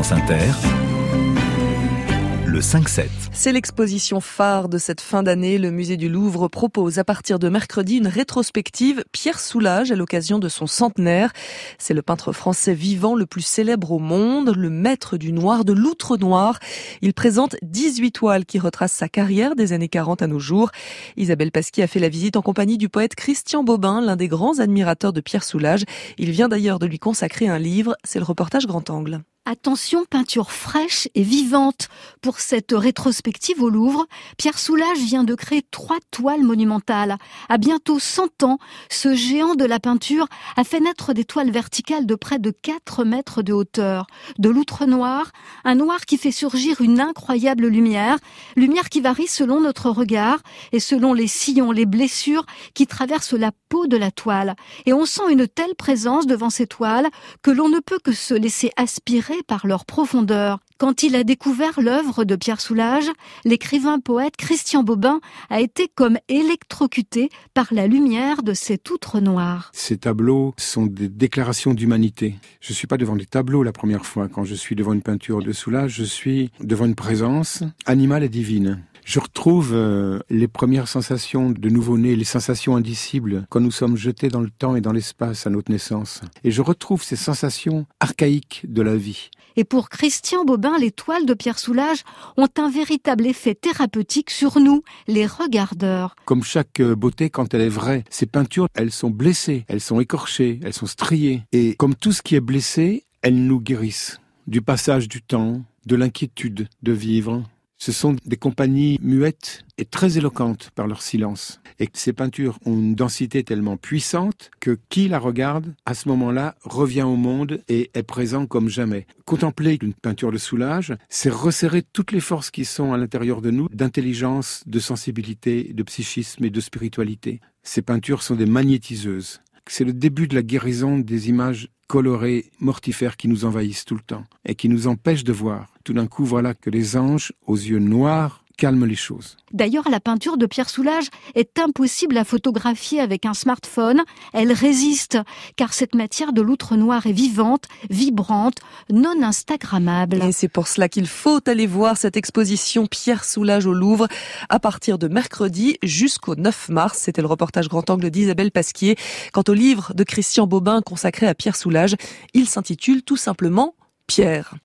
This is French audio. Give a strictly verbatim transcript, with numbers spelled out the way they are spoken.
France Inter, le cinq sept. C'est l'exposition phare de cette fin d'année. Le musée du Louvre propose à partir de mercredi une rétrospective Pierre Soulages à l'occasion de son centenaire. C'est le peintre français vivant le plus célèbre au monde, le maître du noir, de l'outre noir. Il présente dix-huit toiles qui retracent sa carrière des années quarante à nos jours. Isabelle Pasquier a fait la visite en compagnie du poète Christian Bobin, l'un des grands admirateurs de Pierre Soulages. Il vient d'ailleurs de lui consacrer un livre. C'est le reportage Grand Angle. Attention, peinture fraîche et vivante. Pour cette rétrospective au Louvre, Pierre Soulages vient de créer trois toiles monumentales. À bientôt cent ans, ce géant de la peinture a fait naître des toiles verticales de près de quatre mètres de hauteur. De l'outre noir, un noir qui fait surgir une incroyable lumière, lumière qui varie selon notre regard et selon les sillons, les blessures qui traversent la peau de la toile. Et on sent une telle présence devant ces toiles que l'on ne peut que se laisser aspirer par leur profondeur. Quand il a découvert l'œuvre de Pierre Soulages, l'écrivain poète Christian Bobin a été comme électrocuté par la lumière de cet outre noir. Ces tableaux sont des déclarations d'humanité. Je ne suis pas devant des tableaux la première fois. Quand je suis devant une peinture de Soulages, je suis devant une présence animale et divine. Je retrouve euh, les premières sensations de nouveau-né, les sensations indicibles quand nous sommes jetés dans le temps et dans l'espace à notre naissance. Et je retrouve ces sensations archaïques de la vie. Et pour Christian Bobin, les toiles de Pierre Soulages ont un véritable effet thérapeutique sur nous, les regardeurs. Comme chaque beauté, quand elle est vraie, ces peintures, elles sont blessées, elles sont écorchées, elles sont striées. Et comme tout ce qui est blessé, elles nous guérissent. Du passage du temps, de l'inquiétude de vivre. Ce sont des compagnies muettes et très éloquentes par leur silence. Et ces peintures ont une densité tellement puissante que qui la regarde, à ce moment-là, revient au monde et est présent comme jamais. Contempler une peinture de Soulages, c'est resserrer toutes les forces qui sont à l'intérieur de nous, d'intelligence, de sensibilité, de psychisme et de spiritualité. Ces peintures sont des magnétiseuses. C'est le début de la guérison des images colorées, mortifères qui nous envahissent tout le temps et qui nous empêchent de voir. Tout d'un coup, voilà que les anges, aux yeux noirs, calment les choses. D'ailleurs, la peinture de Pierre Soulages est impossible à photographier avec un smartphone. Elle résiste, car cette matière de l'outre noir est vivante, vibrante, non instagrammable. Et c'est pour cela qu'il faut aller voir cette exposition Pierre Soulages au Louvre à partir de mercredi jusqu'au neuf mars. C'était le reportage Grand Angle d'Isabelle Pasquier. Quant au livre de Christian Bobin consacré à Pierre Soulages, il s'intitule tout simplement Pierre.